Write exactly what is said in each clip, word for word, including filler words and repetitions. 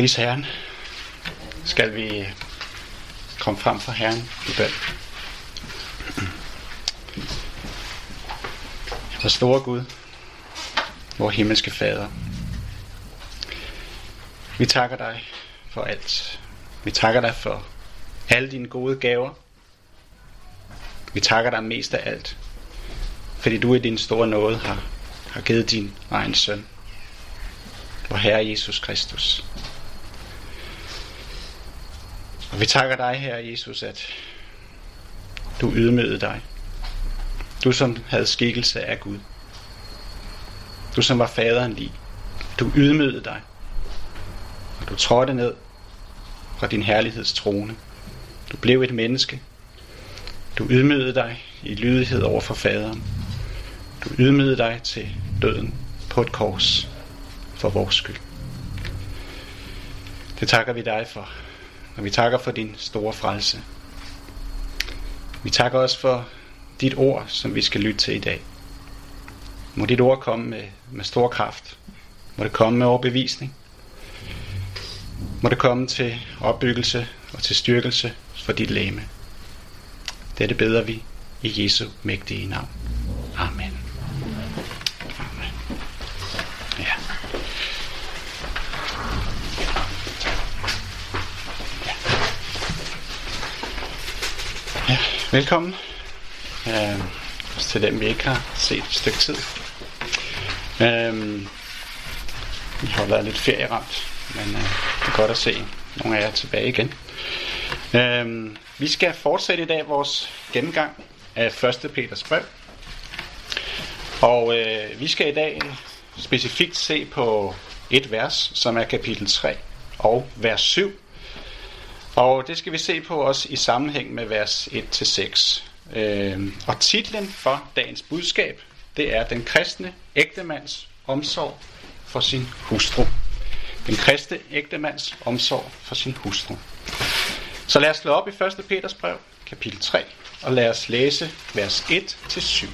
Pris Herren. Skal vi komme frem for Herren i bøn. Der store Gud, vor himmelske Fader. Vi takker dig for alt. Vi takker dig for alle dine gode gaver. Vi takker dig mest af alt, fordi du i din store nåde har, har givet din egen søn, vor Herre Jesus Kristus. Og vi takker dig, Herre Jesus, at du ydmygede dig. Du som havde skikkelse af Gud. Du som var faderen lig. Du ydmygede dig. Og du trådte ned fra din herligheds trone. Du blev et menneske. Du ydmygede dig i lydighed over for faderen. Du ydmygede dig til døden på et kors for vores skyld. Det takker vi dig for. Og vi takker for din store frelse. Vi takker også for dit ord, som vi skal lytte til i dag. Må dit ord komme med, med stor kraft. Må det komme med overbevisning. Må det komme til opbyggelse og til styrkelse for dit legeme. Dette beder vi i Jesu mægtige navn. Amen. Amen. Ja. Ja, velkommen øh, til dem, vi ikke har set et stykke tid. Øh, vi har været lidt ferieramt, men øh, det er godt at se nogle af jer tilbage igen. Øh, vi skal fortsætte i dag vores gennemgang af første Peters brev. Og øh, vi skal i dag specifikt se på et vers, som er kapitel tre og vers syv. Og det skal vi se på også i sammenhæng med vers et til seks. Øh, og titlen for dagens budskab, det er den kristne ægtemands omsorg for sin hustru. Den kristne ægtemands omsorg for sin hustru. Så lad os slå op i første Peters brev, kapitel tre, og lad os læse vers et til syv.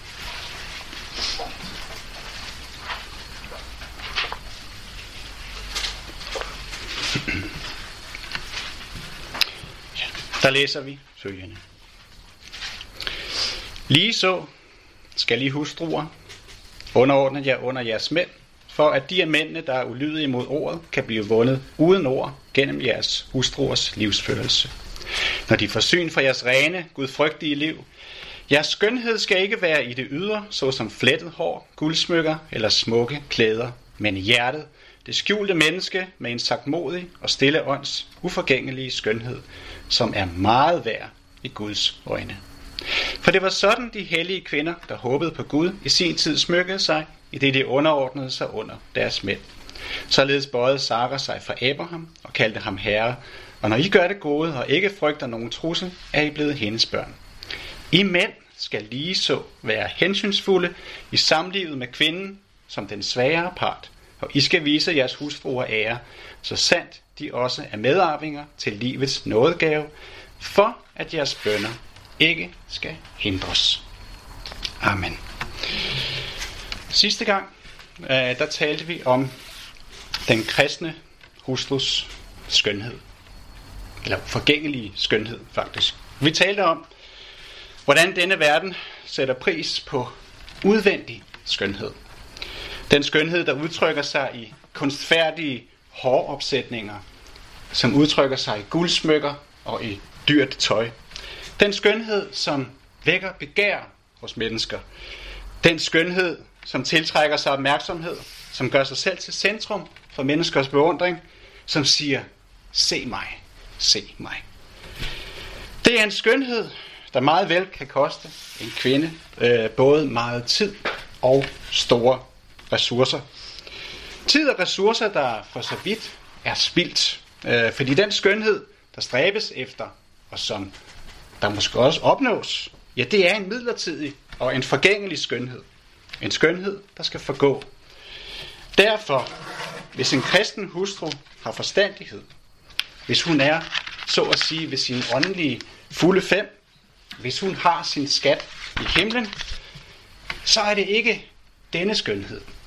Der læser vi følgende. Ligeså skal I hustruer underordne jer under jeres mænd, for at de af mændene, der er ulydige mod ordet, kan blive vundet uden ord gennem jeres hustruers livsførelse. Når de får syn for jeres rene, gudfrygtige liv, jeres skønhed skal ikke være i det ydre, såsom flettet hår, guldsmykker eller smukke klæder, men i hjertet, det skjulte menneske med en sagtmodig og stille ånds uforgængelige skønhed, som er meget værd i Guds øjne. For det var sådan de hellige kvinder, der håbede på Gud, i sin tid smykkede sig, i det de underordnede sig under deres mænd. Således bøjede Sara sig for Abraham og kaldte ham herre, og når I gør det gode og ikke frygter nogen trussel, er I blevet hendes børn. I mænd skal lige så være hensynsfulde i samlivet med kvinden som den svagere part, og I skal vise jeres hustruer ære, så sandt de også er medarvinger til livets nådegave, for at jeres bønner ikke skal hindres. Amen. Sidste gang, øh, der talte vi om den kristne hustrus skønhed. Eller forgængelige skønhed, faktisk. Vi talte om, hvordan denne verden sætter pris på udvendig skønhed. Den skønhed, der udtrykker sig i kunstfærdige håropsætninger, som udtrykker sig i guldsmykker og i dyrt tøj. Den skønhed, som vækker begær hos mennesker. Den skønhed, som tiltrækker sig opmærksomhed, som gør sig selv til centrum for menneskers beundring, som siger, se mig, se mig. Det er en skønhed, der meget vel kan koste en kvinde øh, både meget tid og store ressourcer. Tid og ressourcer, der for så vidt er spildt, øh, fordi den skønhed, der stræbes efter, og som der måske også opnås, ja, det er en midlertidig og en forgængelig skønhed. En skønhed, der skal forgå. Derfor, hvis en kristen hustru har forstandighed, hvis hun er, så at sige, ved sin åndelige fulde fem, hvis hun har sin skat i himlen, så er det ikke denne skønhed,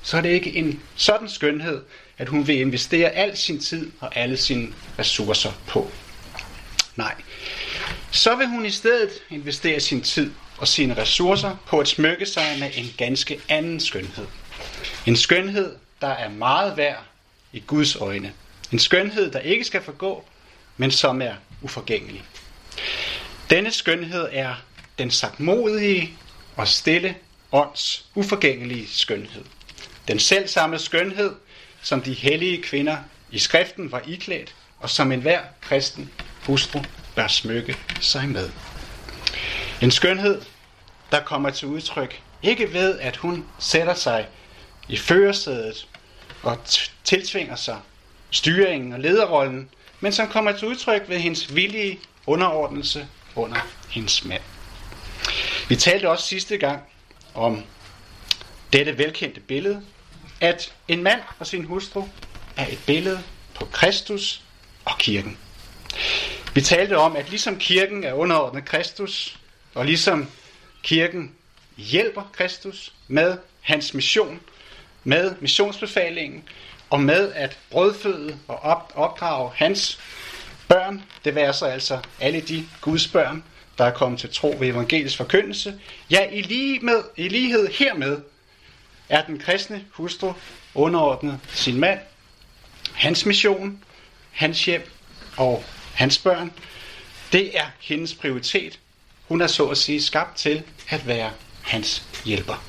så er det ikke en sådan skønhed, at hun vil investere al sin tid og alle sine ressourcer på. Nej. Så vil hun i stedet investere sin tid og sine ressourcer på at smykke sig med en ganske anden skønhed. En skønhed, der er meget værd i Guds øjne. En skønhed, der ikke skal forgå, men som er uforgængelig. Denne skønhed er den sagtmodige og stille ånds uforgængelige skønhed. Den selvsamme skønhed, som de hellige kvinder i skriften var iklædt, og som enhver kristen hustru bør smykke sig med. En skønhed, der kommer til udtryk ikke ved, at hun sætter sig i førersædet og t- tiltvinger sig styringen og lederrollen, men som kommer til udtryk ved hendes villige underordnelse under hendes mand. Vi talte også sidste gang om dette velkendte billede, at en mand og sin hustru er et billede på Kristus og kirken. Vi talte om, at ligesom kirken er underordnet Kristus, og ligesom kirken hjælper Kristus med hans mission, med missionsbefalingen, og med at brødføde og opdrage hans børn, det vil så altså alle de Guds børn, der er kommet til tro ved evangelisk forkyndelse. Ja, i, lige med, i lighed hermed er den kristne hustru underordnet sin mand, hans mission, hans hjem og hans børn. Det er hendes prioritet. Hun er så at sige skabt til at være hans hjælper.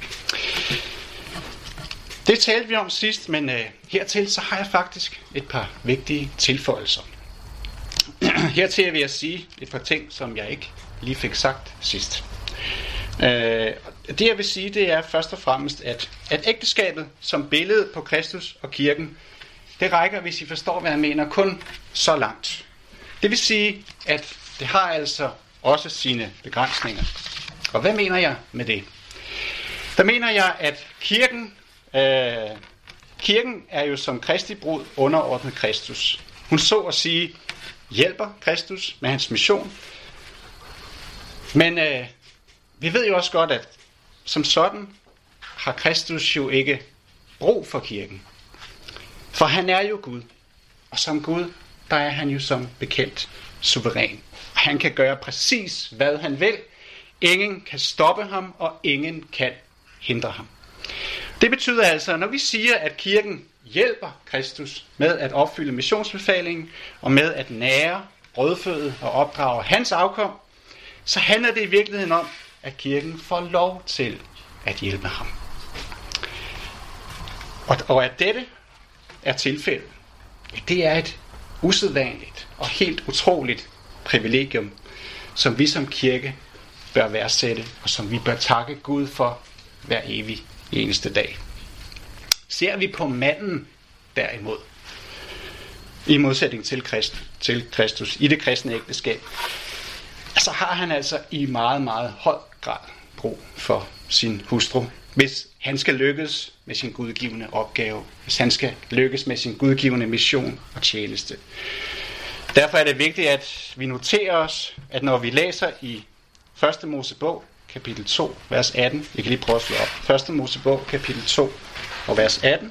Det talte vi om sidst, men øh, hertil så har jeg faktisk et par vigtige tilføjelser. Hertil vil jeg sige et par ting, som jeg ikke lige fik sagt sidst. Øh, det jeg vil sige, det er først og fremmest, at, at ægteskabet som billede på Kristus og kirken, det rækker, hvis I forstår, hvad jeg mener, kun så langt. Det vil sige, at det har altså også sine begrænsninger. Og hvad mener jeg med det? Der mener jeg, at kirken, øh, kirken er jo som Kristi brud underordnet Kristus. Hun så at sige hjælper Kristus med hans mission. Men øh, vi ved jo også godt, at som sådan har Kristus jo ikke brug for kirken. For han er jo Gud. Og som Gud, der er han jo som bekendt suveræn. Han kan gøre præcis, hvad han vil. Ingen kan stoppe ham, og ingen kan hindre ham. Det betyder altså, når vi siger, at kirken hjælper Kristus med at opfylde missionsbefalingen, og med at nære, brødføde og opdrage hans afkom, så handler det i virkeligheden om, at kirken får lov til at hjælpe ham. Og, og at dette er tilfældet, det er et usædvanligt og helt utroligt privilegium, som vi som kirke bør værdsætte, og som vi bør takke Gud for hver evig eneste dag. Ser vi på manden derimod, i modsætning til Kristus, til Kristus i det kristne ægteskab, så har han altså i meget, meget høj grad brug for sin hustru, hvis han skal lykkes med sin gudgivende opgave, hvis han skal lykkes med sin gudgivende mission og tjeneste. Derfor er det vigtigt, at vi noterer os, at når vi læser i første Mosebog, kapitel to, vers atten, jeg kan lige prøve at slå op, første Mosebog, kapitel to, og vers atten,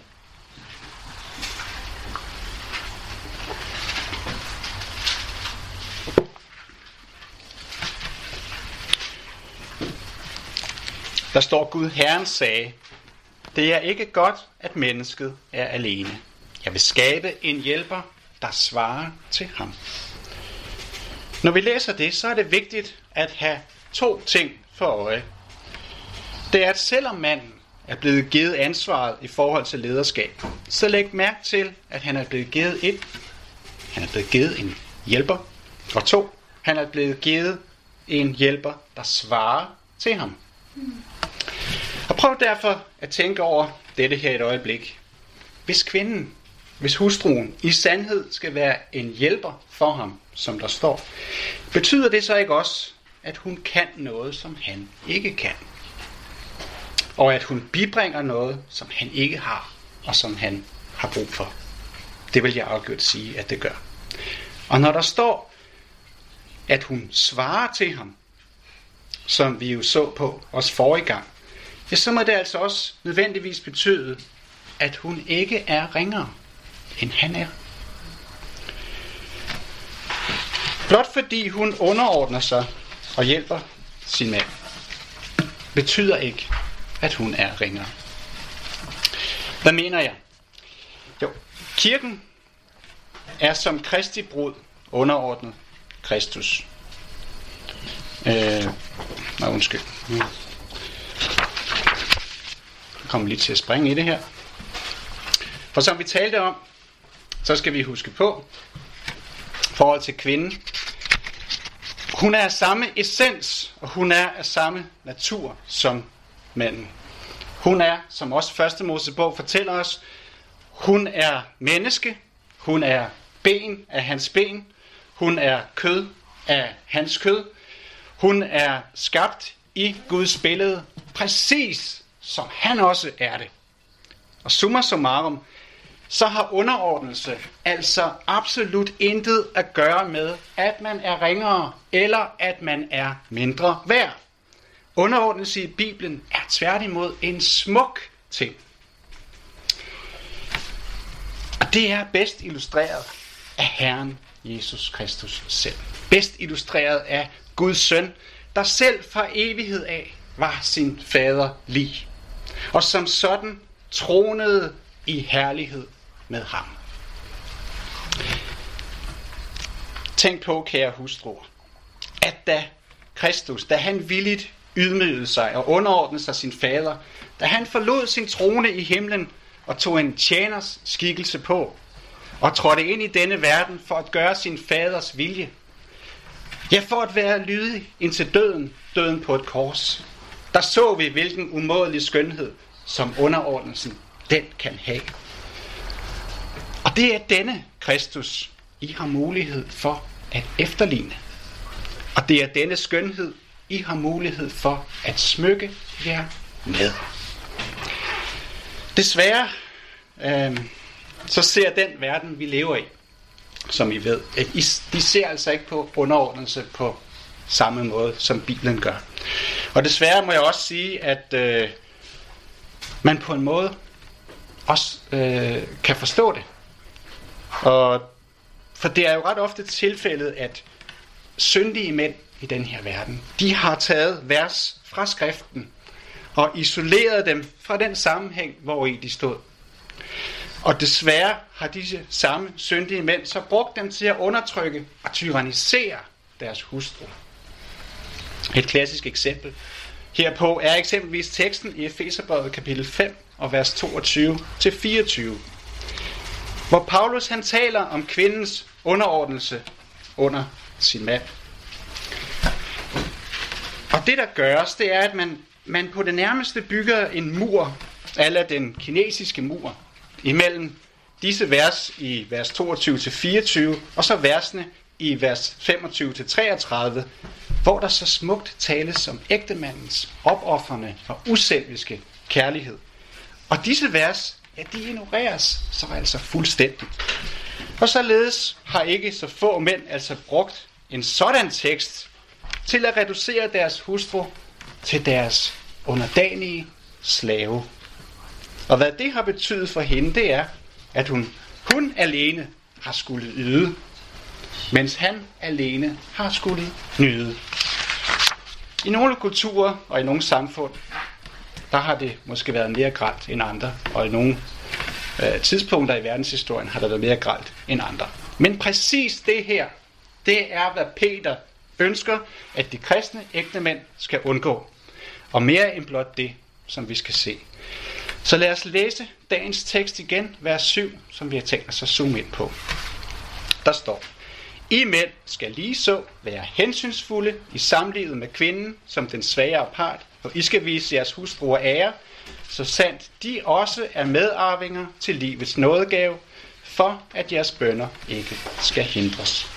der står, Gud Herren sagde, det er ikke godt, at mennesket er alene. Jeg vil skabe en hjælper, der svarer til ham. Når vi læser det, så er det vigtigt at have to ting for øje. Det er, at selvom manden er blevet givet ansvaret i forhold til lederskab, så læg mærke til, at han er blevet givet et, han er blevet givet en hjælper, og to, han er blevet givet en hjælper, der svarer til ham. Og prøv derfor at tænke over dette her et øjeblik. Hvis kvinden, hvis hustruen i sandhed skal være en hjælper for ham, som der står, betyder det så ikke også, at hun kan noget, som han ikke kan? Og at hun bibringer noget, som han ikke har, og som han har brug for? Det vil jeg afgjort sige, at det gør. Og når der står, at hun svarer til ham, som vi jo så på os forrige gang, ja, så må det altså også nødvendigvis betyde, at hun ikke er ringere, end han er. Blot fordi hun underordner sig og hjælper sin mand, betyder ikke, at hun er ringere. Hvad mener jeg? Jo, kirken er som Kristi brud underordnet Kristus. Øh, nej, undskyld. Nu kommer lige til at springe i det her. For som vi talte om, så skal vi huske på, forhold til kvinden. Hun er af samme essens, og hun er af samme natur som manden. Hun er, som også første Mosebog fortæller os, hun er menneske, hun er ben af hans ben, hun er kød af hans kød, hun er skabt i Guds billede, præcis som han også er det. Og summa summarum, så har underordnelse altså absolut intet at gøre med, at man er ringere, eller at man er mindre værd. Underordnelse i Bibelen er tværtimod en smuk ting. Og det er bedst illustreret af Herren Jesus Kristus selv. Bedst illustreret af Guds søn, der selv fra evighed af var sin fader lig, og som sådan tronede i herlighed med ham. Tænk på, kære hustruer, at da Kristus, da han villigt ydmygede sig og underordnede sig sin fader, da han forlod sin trone i himlen og tog en tjeners skikkelse på, og trådte ind i denne verden for at gøre sin faders vilje, ja, for at være lydig indtil døden, døden på et kors, der så vi, hvilken umådelig skønhed, som underordnelsen, den kan have. Og det er denne Kristus, I har mulighed for at efterligne. Og det er denne skønhed, I har mulighed for at smykke jer med. Desværre, øh, så ser den verden, vi lever i, som I ved, de ser altså ikke på underordnelse på samme måde, som Bibelen gør. Og desværre må jeg også sige, at øh, man på en måde også øh, kan forstå det. Og for det er jo ret ofte tilfældet, at syndige mænd i den her verden, de har taget vers fra skriften og isoleret dem fra den sammenhæng, hvor i de stod. Og desværre har disse samme syndige mænd så brugt dem til at undertrykke og tyrannisere deres hustru. Et klassisk eksempel herpå er eksempelvis teksten i Efeserbrevet kapitel fem og vers toogtyve til fireogtyve, hvor Paulus han taler om kvindens underordnelse under sin mand. Og det der gøres, det er, at man, man på det nærmeste bygger en mur, a la den kinesiske mur, imellem disse vers i vers toogtyve til fireogtyve, og så versene i vers femogtyve til treogtredive, hvor der så smukt tales om ægtemandens opofrende og uselviske kærlighed. Og disse vers, ja, de ignoreres så altså fuldstændigt. Og således har ikke så få mænd altså brugt en sådan tekst til at reducere deres hustru til deres underdanige slave. Og hvad det har betydet for hende, det er, at hun, hun alene har skulle yde, mens han alene har skulle nyde. I nogle kulturer og i nogle samfund, der har det måske været mere grelt end andre, og i nogle øh, tidspunkter i verdenshistorien har der været mere grelt end andre. Men præcis det her, det er, hvad Peter ønsker, at de kristne ægtemænd skal undgå. Og mere end blot det, som vi skal se. Så lad os læse dagens tekst igen, vers syv, som vi har tænkt os at zoome ind på. Der står: I mænd skal lige så være hensynsfulde i samlivet med kvinden som den svagere part, og I skal vise jeres hustruer ære, så sandt de også er medarvinger til livets nådegave, for at jeres bønner ikke skal hindres.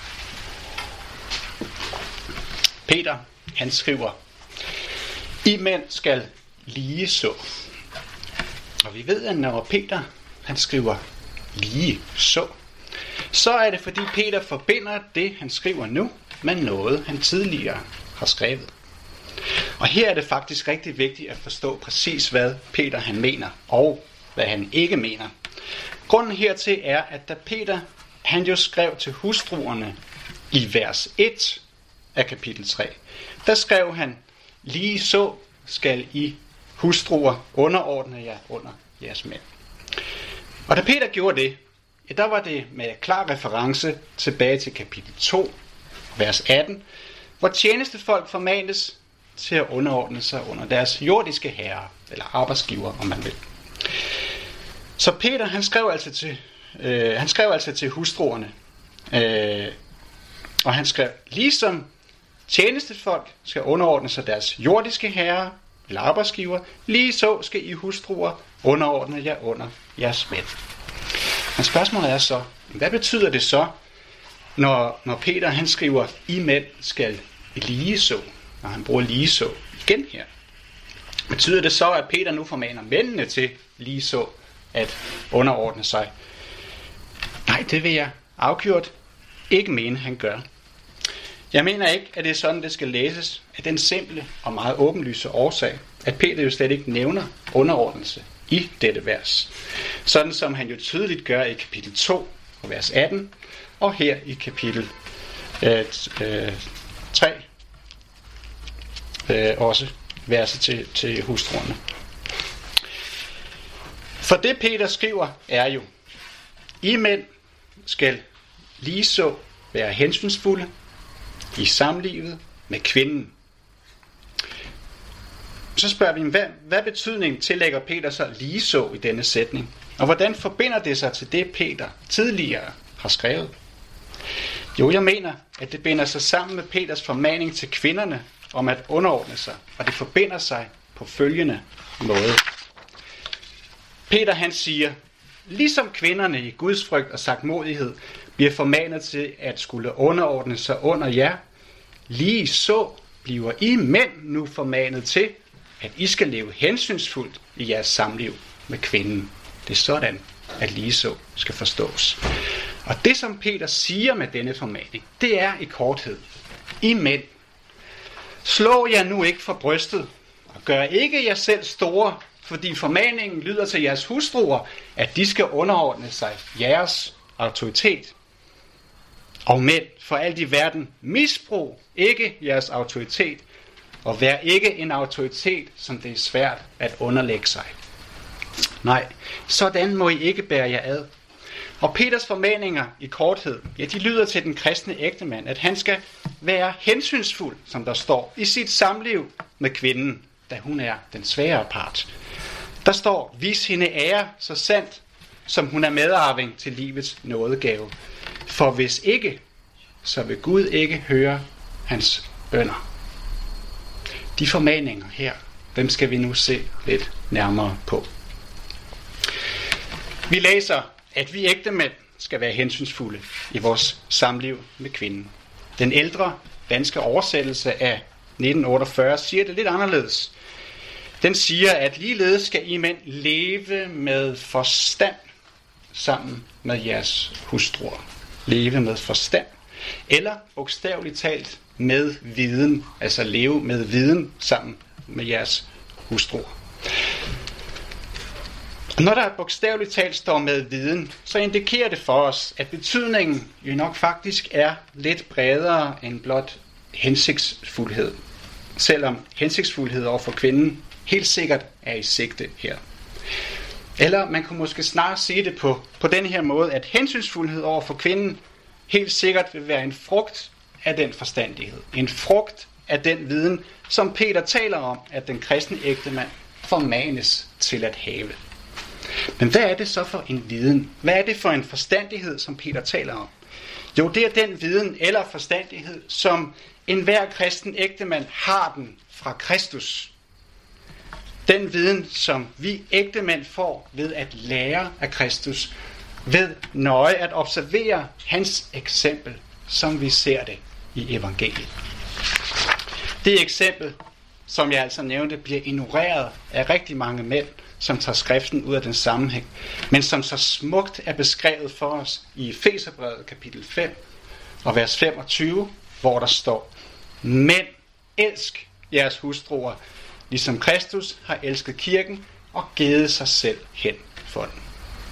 Peter, han skriver: I mænd skal lige så. Og vi ved, at når Peter han skriver lige så, så er det fordi Peter forbinder det, han skriver nu, med noget, han tidligere har skrevet. Og her er det faktisk rigtig vigtigt at forstå præcis, hvad Peter han mener, og hvad han ikke mener. Grunden hertil er, at da Peter han jo skrev til hustruerne i vers et af kapitel tre, der skrev han, lige så skal I hustruer underordne jer under jeres mænd. Og da Peter gjorde det, ja, der var det med klar reference tilbage til kapitel to, vers atten, hvor tjenestefolk formanes til at underordne sig under deres jordiske herrer, eller arbejdsgiver, om man vil. Så Peter, han skrev altså til, øh, han skrev altså til hustruerne, øh, og han skrev, ligesom tjenestefolk skal underordne sig deres jordiske herrer, eller arbejdsgiver, lige så skal I hustruer underordne jer under jeres mænd. Men spørgsmålet er så, hvad betyder det så, når, når Peter han skriver, I mænd skal lige så, når han bruger lige så igen her? Betyder det så, at Peter nu formaner mændene til lige så at underordne sig? Nej, det vil jeg afgjort ikke mene, han gør. Jeg mener ikke, at det er sådan, det skal læses af den simple og meget åbenlyse årsag, at Peter jo slet ikke nævner underordnelse i dette vers. Sådan som han jo tydeligt gør i kapitel to, vers atten, og her i kapitel øh, øh, tre, øh, også verset til, til hustruerne. For det Peter skriver er jo, I mænd skal lige så være hensynsfulde i samlivet med kvinden. Så spørger vi, hvad, hvad betydning tillægger Peter så lige så i denne sætning? Og hvordan forbinder det sig til det, Peter tidligere har skrevet? Jo, jeg mener, at det binder sig sammen med Peters formaning til kvinderne om at underordne sig, og det forbinder sig på følgende måde. Peter han siger, ligesom kvinderne i Guds frygt og sagtmodighed bliver formanet til at skulle underordne sig under jer, lige så bliver I mænd nu formanet til, at I skal leve hensynsfuldt i jeres samliv med kvinden. Det er sådan, at lige så skal forstås. Og det, som Peter siger med denne formaning, det er i korthed, I mænd, slå jer nu ikke for brystet, og gør ikke jer selv store, fordi formaningen lyder til jeres hustruer, at de skal underordne sig jeres autoritet. Og mænd, for alt i verden, misbrug ikke jeres autoritet, og vær ikke en autoritet, som det er svært at underlægge sig. Nej, sådan må I ikke bære jer ad. Og Peters formaninger i korthed, ja, de lyder til den kristne ægtemand, at han skal være hensynsfuld, som der står, i sit samliv med kvinden, da hun er den svagere part. Der står, vis hende ære så sandt, som hun er medarving til livets nådegave. For hvis ikke, så vil Gud ikke høre hans bønner. De formaninger her, dem skal vi nu se lidt nærmere på. Vi læser, at vi ægtemænd skal være hensynsfulde i vores samliv med kvinden. Den ældre danske oversættelse af nitten otteogfyrre siger det lidt anderledes. Den siger, at ligeledes skal I mænd leve med forstand sammen med jeres hustruer. Leve med forstand. Eller bogstaveligt talt med viden. Altså leve med viden sammen med jeres hustruer. Når der bogstaveligt talt står med viden, så indikerer det for os, at betydningen jo nok faktisk er lidt bredere end blot hensigtsfuldhed. Selvom hensigtsfuldhed over for kvinden helt sikkert er i sigte her. Eller man kunne måske snarere sige det på, på den her måde, at hensynsfuldhed over for kvinden helt sikkert vil være en frugt af den forstandighed. En frugt af den viden, som Peter taler om, at den kristne ægtemand formanes til at have. Men hvad er det så for en viden? Hvad er det for en forstandighed, som Peter taler om? Jo, det er den viden eller forstandighed, som enhver kristen ægtemand har den fra Kristus. Den viden, som vi ægtemænd får ved at lære af Kristus, ved nøje at observere hans eksempel, som vi ser det i evangeliet. Det eksempel, som jeg altså nævnte, bliver ignoreret af rigtig mange mænd, som tager skriften ud af den sammenhæng, men som så smukt er beskrevet for os i Efeserbrevet kapitel fem og vers femogtyve, hvor der står: Mænd, elsk jeres hustruer, ligesom Kristus har elsket kirken og givet sig selv hen for den.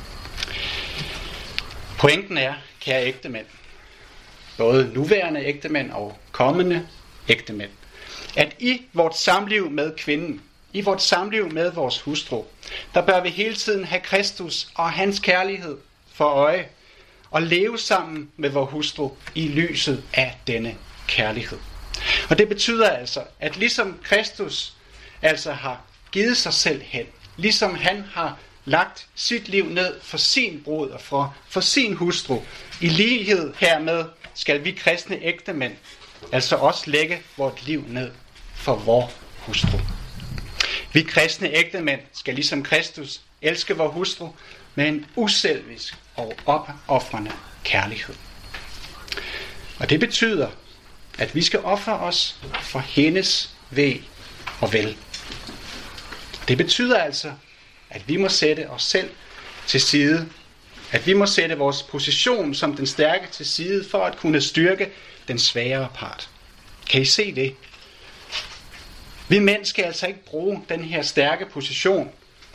Pointen er, kære ægtemænd, både nuværende ægtemænd og kommende ægtemænd, at i vort samliv med kvinden, i vort samliv med vores hustru, der bør vi hele tiden have Kristus og hans kærlighed for øje, og leve sammen med vor hustru i lyset af denne kærlighed. Og det betyder altså, at ligesom Kristus altså har givet sig selv hen, ligesom han har lagt sit liv ned for sin brud og for, for sin hustru, i lighed hermed skal vi kristne ægtemænd altså også lægge vort liv ned for vor hustru. Vi kristne ægtemænd skal ligesom Kristus elske vor hustru med en uselvisk og opofrende kærlighed. Og det betyder, at vi skal ofre os for hendes ve og vel. Det betyder altså, at vi må sætte os selv til side, at vi må sætte vores position som den stærke til side for at kunne styrke den svagere part. Kan I se det? Vi mænd skal altså ikke bruge den her stærke position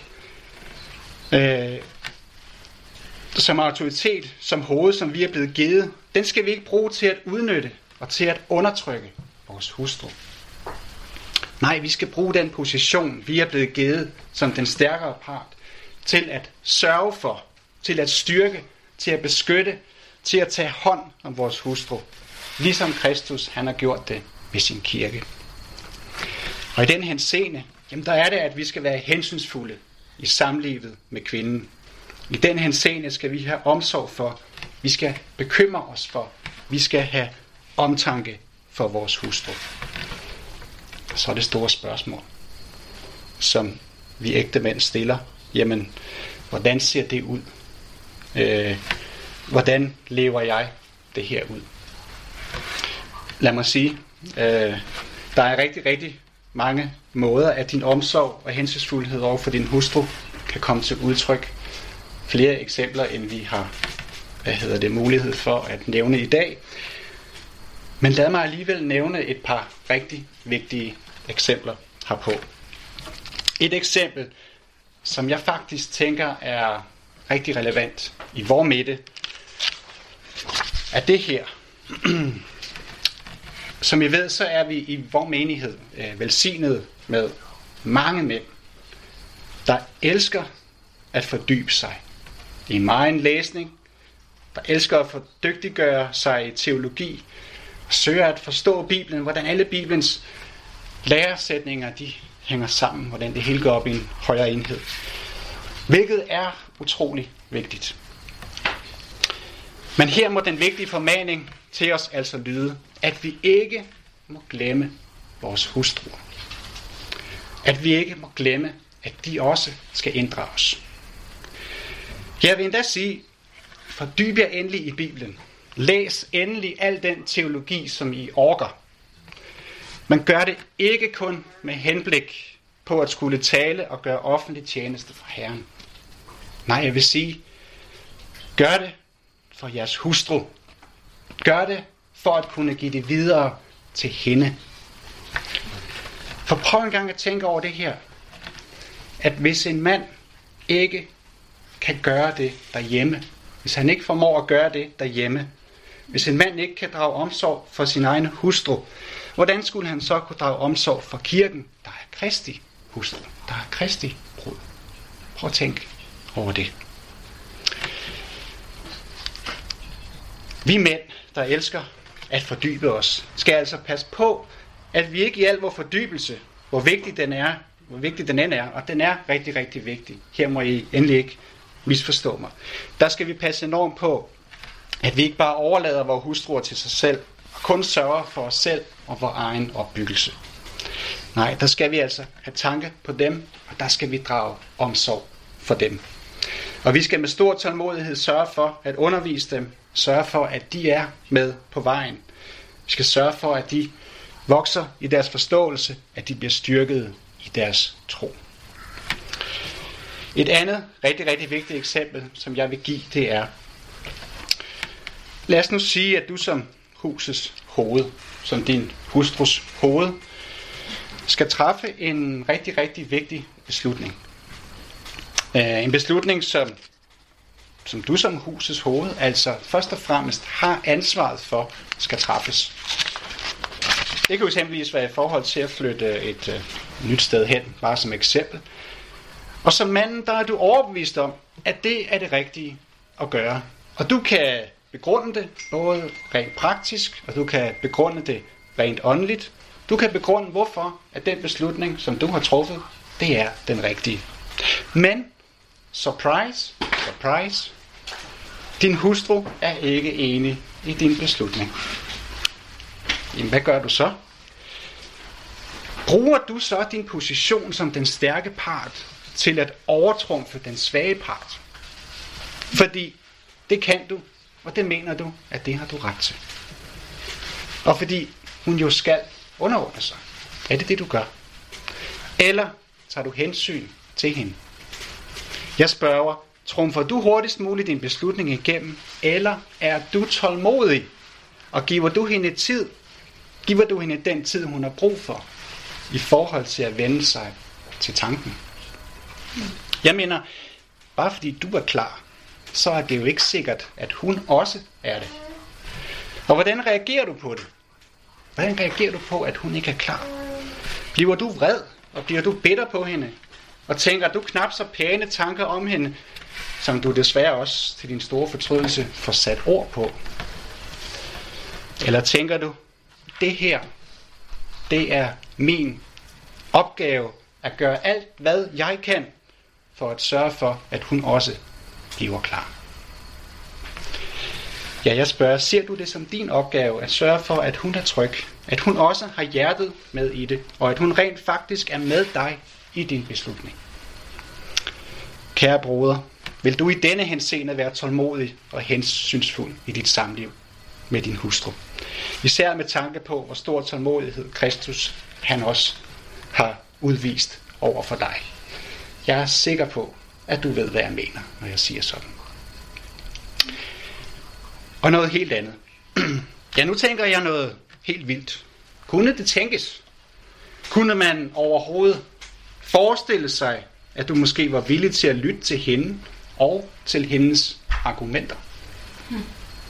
øh, som autoritet, som hoved, som vi er blevet givet. Den skal vi ikke bruge til at udnytte og til at undertrykke vores hustru. Nej, vi skal bruge den position, vi er blevet givet som den stærkere part, til at sørge for, til at styrke, til at beskytte, til at tage hånd om vores hustru, ligesom Kristus han har gjort det ved sin kirke. Og i den henseende, jamen der er det, at vi skal være hensynsfulde i samlivet med kvinden. I den henseende skal vi have omsorg for, vi skal bekymre os for, vi skal have omtanke for vores hustru. Og så er det store spørgsmål, som vi ægtemænd stiller. Jamen, hvordan ser det ud? Øh, hvordan lever jeg det her ud? Lad mig sige, øh, der er rigtig, rigtig mange måder, at din omsorg og hensynsfuldhed over for din hustru kan komme til udtryk. Flere eksempler, end vi har hvad hedder det, mulighed for at nævne i dag. Men lad mig alligevel nævne et par rigtig vigtige eksempler herpå. Et eksempel, som jeg faktisk tænker er rigtig relevant i vor midte, er det her. Som I ved, så er vi i vor menighed øh, velsignet med mange mænd, der elsker at fordybe sig i megen læsning, der elsker at fordygtiggøre sig i teologi, og søger at forstå Bibelen, hvordan alle Bibelens læresætninger de hænger sammen, hvordan det hele går op i en højere enhed. Hvilket er utrolig vigtigt. Men her må den vigtige formaning til os altså lyde, at vi ikke må glemme vores hustruer. At vi ikke må glemme, at de også skal inddrages. Jeg vil endda sige, fordyb jer endelig i Bibelen. Læs endelig al den teologi, som I orker. Men gør det ikke kun med henblik på at skulle tale og gøre offentlig tjeneste for Herren. Nej, jeg vil sige, gør det for jeres hustru. Gør det for at kunne give det videre til hende. For prøv en gang at tænke over det her. At hvis en mand ikke kan gøre det derhjemme, hvis han ikke formår at gøre det derhjemme, hvis en mand ikke kan drage omsorg for sin egen hustru, hvordan skulle han så kunne drage omsorg for kirken, der er Kristi hustru, der er Kristi brud? Prøv at tænke over det. Vi mænd, der elsker at fordybe os, skal altså passe på, at vi ikke i al vor fordybelse, hvor vigtig den er, hvor vigtig den end er, og den er rigtig, rigtig vigtig. Her må I endelig ikke misforstå mig. Der skal vi passe enormt på, at vi ikke bare overlader vores hustruer til sig selv, og kun sørger for os selv og vores egen opbyggelse. Nej, der skal vi altså have tanke på dem, og der skal vi drage omsorg for dem. Og vi skal med stor tålmodighed sørge for at undervise dem, sørge for, at de er med på vejen. Vi skal sørge for, at de vokser i deres forståelse, at de bliver styrket i deres tro. Et andet rigtig, rigtig vigtigt eksempel, som jeg vil give, det er, lad os nu sige, at du som husets hoved, som din hustrus hoved, skal træffe en rigtig, rigtig vigtig beslutning. En beslutning, som, som du som husets hoved, altså først og fremmest har ansvaret for, skal træffes. Det kan jo eksempelvis være i forhold til at flytte et uh, nyt sted hen, bare som eksempel. Og som manden, der er du overbevist om, at det er det rigtige at gøre. Og du kan begrunde det både rent praktisk, og du kan begrunde det rent åndeligt. Du kan begrunde, hvorfor at den beslutning, som du har truffet, det er den rigtige. Men, surprise, surprise, din hustru er ikke enig i din beslutning. Jamen, hvad gør du så? Bruger du så din position som den stærke part til at overtrumfe den svage part? Fordi det kan du, og det mener du, at det har du ret til. Og fordi hun jo skal underordne sig. Er det det, du gør? Eller tager du hensyn til hende? Jeg spørger, trumfer du hurtigst muligt din beslutning igennem, eller er du tålmodig, og giver du hende tid, giver du hende den tid, hun har brug for, i forhold til at vende sig til tanken? Jeg mener, bare fordi du er klar, så er det jo ikke sikkert, at hun også er det. Og hvordan reagerer du på det? Hvordan reagerer du på, at hun ikke er klar? Bliver du vred, og bliver du bitter på hende? Og tænker du knap så pæne tanker om hende, som du desværre også til din store fortrydelse får sat ord på? Eller tænker du, det her, det er min opgave at gøre alt, hvad jeg kan, for at sørge for, at hun også bliver klar? Ja, jeg spørger, ser du det som din opgave at sørge for, at hun er tryg, at hun også har hjertet med i det, og at hun rent faktisk er med dig i din beslutning? Kære broder, vil du i denne henseende være tålmodig og hensynsfuld i dit samliv med din hustru? Især med tanke på, hvor stor tålmodighed Kristus han også har udvist over for dig. Jeg er sikker på, at du ved, hvad jeg mener, når jeg siger sådan. Og noget helt andet. Ja, nu tænker jeg noget helt vildt. Kunne det tænkes? Kunne man overhovedet forestille sig, at du måske var villig til at lytte til hende og til hendes argumenter? Hmm.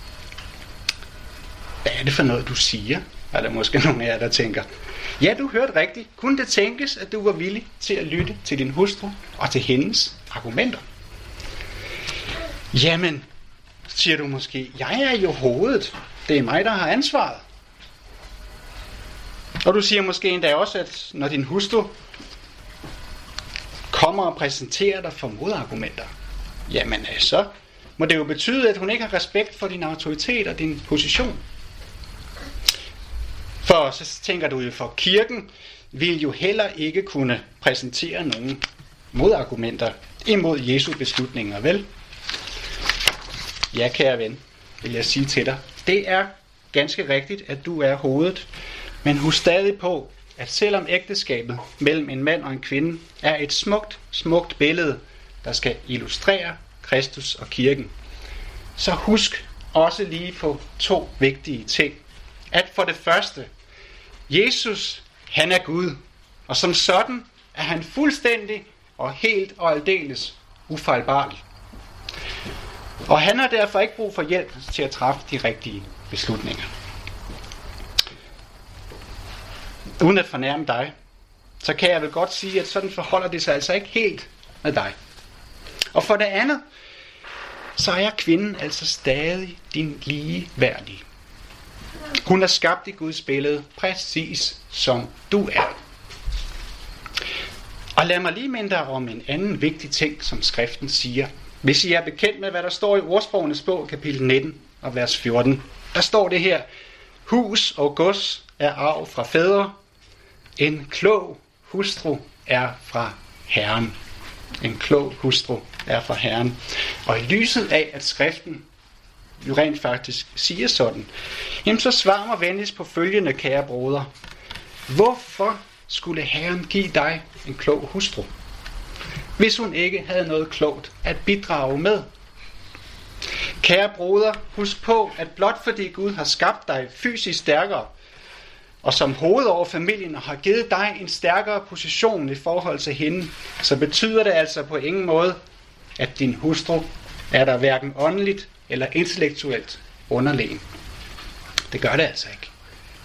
Hvad er det for noget, du siger? Er der måske nogle af jer, der tænker, ja, du hørte rigtigt. Kunne det tænkes, at du var villig til at lytte til din hustru og til hendes argumenter? Jamen, siger du måske, jeg er jo hovedet. Det er mig, der har ansvaret. Og du siger måske endda også, at når din hustru kommer og præsenterer dig for modargumenter, jamen så må det jo betyde, at hun ikke har respekt for din autoritet og din position. For så tænker du jo, for kirken vil jo heller ikke kunne præsentere nogen modargumenter imod Jesu beslutninger, vel? Ja, kære ven, vil jeg sige til dig, det er ganske rigtigt, at du er hovedet, men husk stadig på, at selvom ægteskabet mellem en mand og en kvinde er et smukt, smukt billede, der skal illustrere Kristus og kirken, så husk også lige på to vigtige ting. At for det første, Jesus, han er Gud, og som sådan er han fuldstændig og helt og aldeles ufejlbarlig. Og han har derfor ikke brug for hjælp til at træffe de rigtige beslutninger. Uden at fornærme dig, så kan jeg vel godt sige, at sådan forholder det sig altså ikke helt med dig. Og for det andet, så er kvinden altså stadig din ligeværdige. Hun er skabt i Guds billede, præcis som du er. Og lad mig lige minde dig om en anden vigtig ting, som skriften siger. Hvis I er bekendt med, hvad der står i Ordsprogenes bog, kapitel nitten og vers fjorten, der står det her: hus og gods er arv fra fædre, en klog hustru er fra Herren. En klog hustru er fra Herren. Og i lyset af, at skriften jo rent faktisk siger sådan, jamen så svar mig venligst på følgende, kære broder. Hvorfor skulle Herren give dig en klog hustru, hvis hun ikke havde noget klogt at bidrage med? Kære broder, husk på, at blot fordi Gud har skabt dig fysisk stærkere, og som hoved over familien, og har givet dig en stærkere position i forhold til hende, så betyder det altså på ingen måde, at din hustru er der hverken åndeligt eller intellektuelt underlegen. Det gør det altså ikke.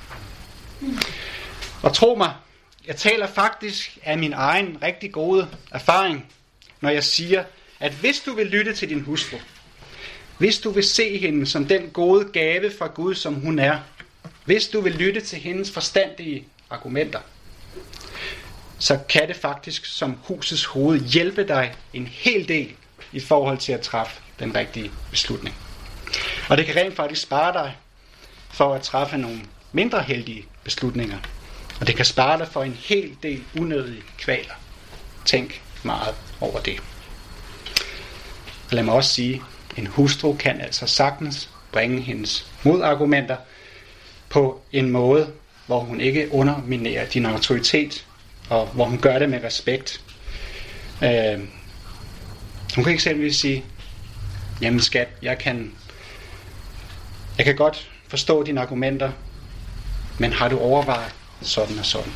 Og tro mig, jeg taler faktisk af min egen rigtig gode erfaring, når jeg siger, at hvis du vil lytte til din hustru, hvis du vil se hende som den gode gave fra Gud, som hun er, hvis du vil lytte til hendes forstandige argumenter, så kan det faktisk som husets hoved hjælpe dig en hel del i forhold til at træffe den rigtige beslutning. Og det kan rent faktisk spare dig for at træffe nogle mindre heldige beslutninger. Og det kan spare dig for en hel del unødige kvaler. Tænk meget over det. Og lad mig også sige, en hustru kan altså sagtens bringe hendes modargumenter på en måde, hvor hun ikke underminerer din autoritet, og hvor hun gør det med respekt. Øh, hun kan eksempelvis sige, jamen skat, jeg kan, jeg kan godt forstå dine argumenter, men har du overvejet sådan og sådan?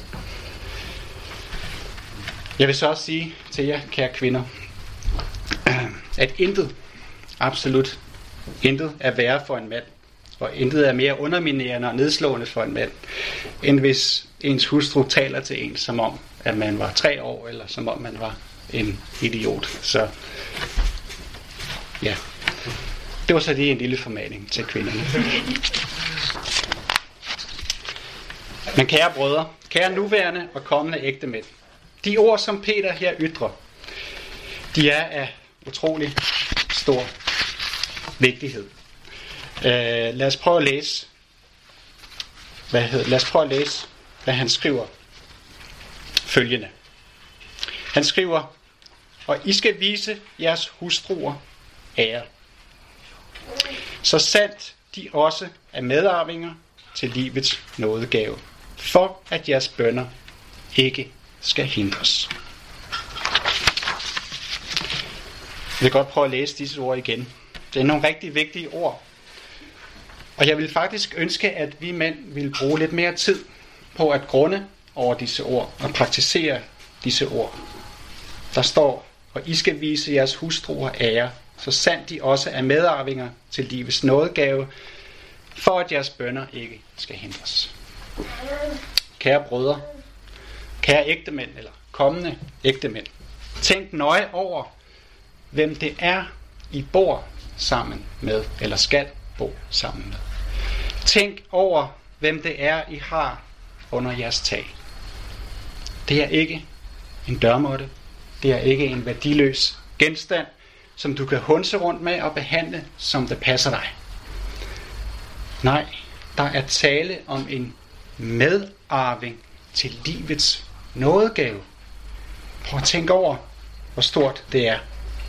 Jeg vil så også sige til jer, kære kvinder, at intet, absolut intet er værre for en mand, og intet er mere underminerende og nedslående for en mand, end hvis ens hustru taler til en, som om, at man var tre år, eller som om man var en idiot. Så ja, det var så lige en lille formaning til kvinderne. Men kære brødre, kære nuværende og kommende ægtemænd, de ord, som Peter her ytrer, de er af utrolig stor vigtighed. Uh, lad os prøve at læse, hvad hedder, lad os prøve at læse, hvad han skriver følgende. Han skriver, og I skal vise jeres hustruer ære, så sandt de også er medarvinger til livets nådegave, for at jeres bønner ikke skal hindres. Jeg vil godt prøve at læse disse ord igen. Det er nogle rigtig vigtige ord. Og jeg vil faktisk ønske, at vi mænd ville bruge lidt mere tid på at grunde over disse ord og praktisere disse ord. Der står, og I skal vise jeres hustruer ære, så sandt de også er medarvinger til livets nådegave, for at jeres bønner ikke skal hindres. Kære brødre, kære ægtemænd eller kommende ægtemænd, tænk nøje over, hvem det er, I bor sammen med, eller skal bo sammen med. Tænk over, hvem det er, I har under jeres tag. Det er ikke en dørmåtte. Det er ikke en værdiløs genstand, som du kan hunse rundt med og behandle, som det passer dig. Nej, der er tale om en medarving til livets nådegave. Prøv at tænke over, hvor stort det er.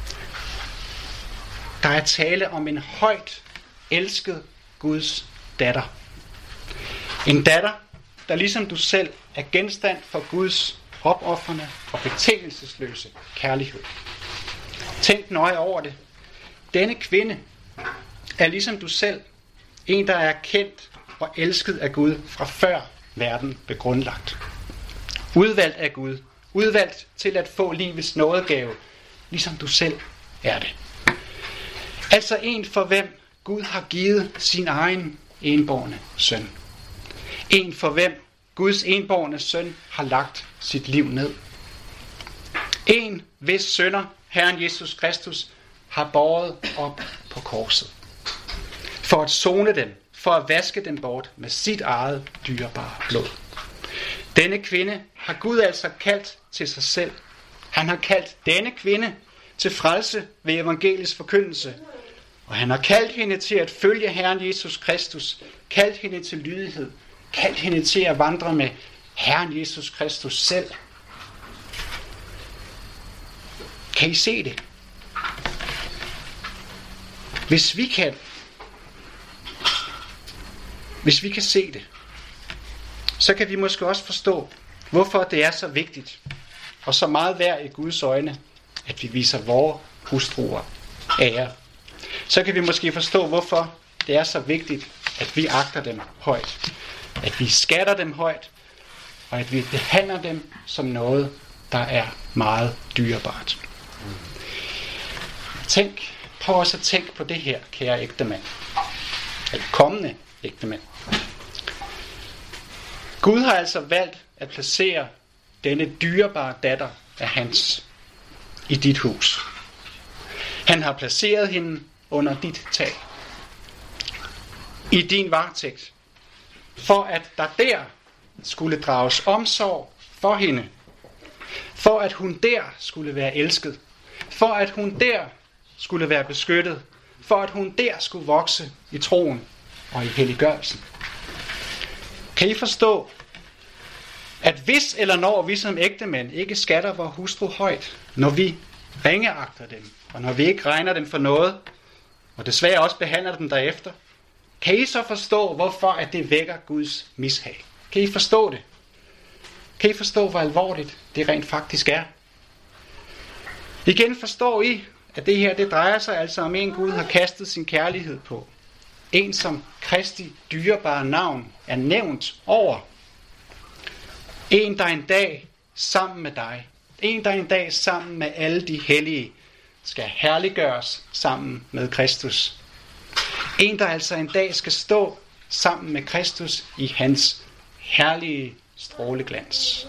Der er tale om en højt elsket Guds datter. En datter, der ligesom du selv er genstand for Guds opofrende og betingelsesløse kærlighed. Tænk nøje over det. Denne kvinde er ligesom du selv en, der er kendt og elsket af Gud fra før verden blev grundlagt. Udvalgt af Gud. Udvalgt til at få livets nådegave, ligesom du selv er det. Altså en for hvem Gud har givet sin egen enbårne søn. En for hvem Guds enbårne søn har lagt sit liv ned. En hvis sønner Herren Jesus Kristus har båret op på korset. For at sone dem, for at vaske dem bort med sit eget dyrebare blod. Denne kvinde har Gud altså kaldt til sig selv. Han har kaldt denne kvinde til frelse ved evangeliets forkyndelse. Og han har kaldt hende til at følge Herren Jesus Kristus. Kaldt hende til lydighed. Kaldt hende til at vandre med Herren Jesus Kristus selv. Kan I se det? Hvis vi kan, hvis vi kan se det, så kan vi måske også forstå, hvorfor det er så vigtigt og så meget værd i Guds øjne, at vi viser vores hustruer ære. Så kan vi måske forstå, hvorfor det er så vigtigt, at vi agter dem højt. At vi skatter dem højt, og at vi behandler dem som noget, der er meget dyrebart. Tænk, prøv også at tænke på det her, kære ægtemand. Eller kommende ægtemand. Gud har altså valgt at placere denne dyrebare datter af hans i dit hus. Han har placeret hende under dit tag. I din varetægt. For at der der skulle drages omsorg for hende. For at hun der skulle være elsket. For at hun der skulle være beskyttet. For at hun der skulle vokse i troen og i helliggørelsen. Kan I forstå, at hvis eller når vi som ægtemænd ikke skatter vores hustru højt, når vi ringeagter dem, og når vi ikke regner dem for noget, og desværre også behandler dem derefter, kan I så forstå, hvorfor at det vækker Guds mishag? Kan I forstå det? Kan I forstå, hvor alvorligt det rent faktisk er? Igen forstår I, at det her det drejer sig altså om en Gud har kastet sin kærlighed på. En som Kristi dyrebare navn er nævnt over. En der en dag sammen med dig, en der en dag sammen med alle de hellige, skal herliggøres sammen med Kristus. En der altså en dag skal stå sammen med Kristus i hans herlige stråleglans.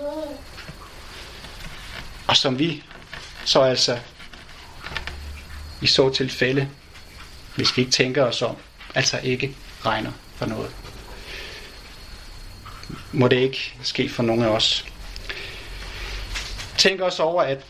Og som vi så altså i så tilfælde, hvis vi ikke tænker os om, altså ikke regner for noget. Må det ikke ske for nogen af os. Tænk os over, at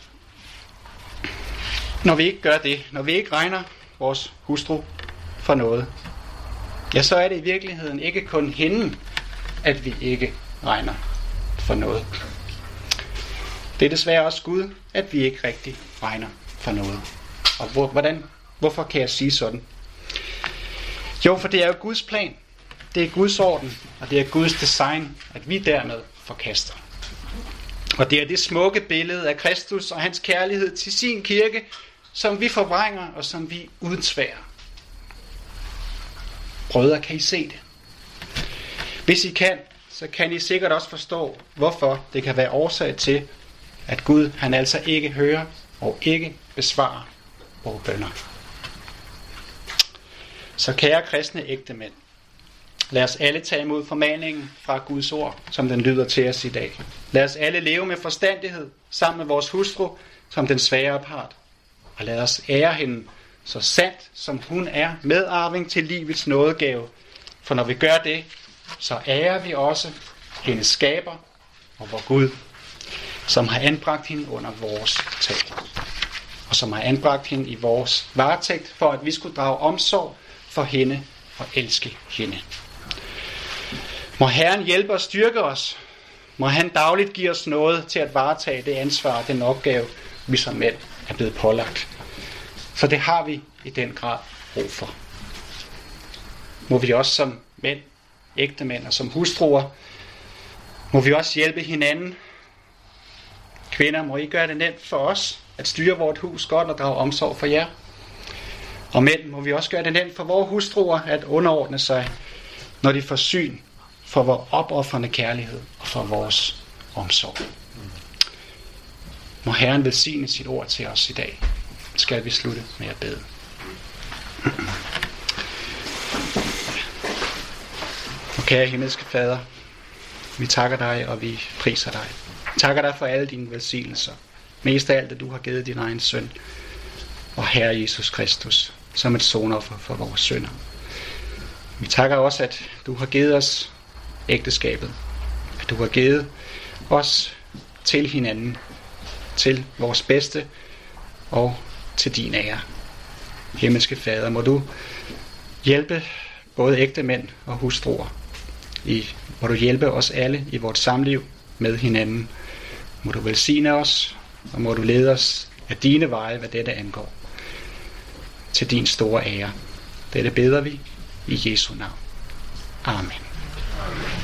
når vi ikke gør det, når vi ikke regner vores hustru for noget, ja, så er det i virkeligheden ikke kun hende, at vi ikke regner for noget. Det er desværre også Gud, at vi ikke rigtig regner for noget. Og hvor, hvordan, hvorfor kan jeg sige sådan? Jo, for det er jo Guds plan. Det er Guds orden, og det er Guds design, at vi dermed forkaster. Og det er det smukke billede af Kristus og hans kærlighed til sin kirke, som vi forvrænger og som vi udtværer. Brødre, kan I se det? Hvis I kan, så kan I sikkert også forstå, hvorfor det kan være årsag til, at Gud han altså ikke hører og ikke besvarer vores bønner. Så kære kristne ægtemænd, lad os alle tage imod formaningen fra Guds ord, som den lyder til os i dag. Lad os alle leve med forstandighed sammen med vores hustru som den svagere part. Og lad os ære hende så sandt, som hun er medarving til livets nådegave. For når vi gør det, så ærer vi også hendes skaber og vor Gud, som har anbragt hende under vores tag. Og som har anbragt hende i vores varetægt, for at vi skulle drage omsorg for hende og elske hende. Må Herren hjælpe og styrke os. Må han dagligt give os noget til at varetage det ansvar og den opgave, vi som mænd er blevet pålagt. For det har vi i den grad brug for. Må vi også som mænd, ægtemænd og som hustruer, må vi også hjælpe hinanden. Kvinder, må I gøre det nemt for os at styre vort hus godt og drage omsorg for jer. Og mænd, må vi også gøre det nemt for vores hustruer at underordne sig, når de får syn for vores opoffrende kærlighed og for vores omsorg. Må Herren velsigne sit ord til os i dag. Skal vi slutte med at bede. Og kære himmelske Fader, vi takker dig, og vi priser dig. Vi takker dig for alle dine velsignelser. Mest af alt, at du har givet din egen søn, og Herre Jesus Kristus, som et sonoffer for vores synder. Vi takker også, at du har givet os ægteskabet. At du har givet os til hinanden, til vores bedste og til din ære. Himmelske Fader, må du hjælpe både ægtemænd og hustruer. I, må du hjælpe os alle i vores samliv med hinanden. Må du velsigne os, og må du lede os af dine veje, hvad dette angår. Til din store ære. Dette beder vi i Jesu navn. Amen.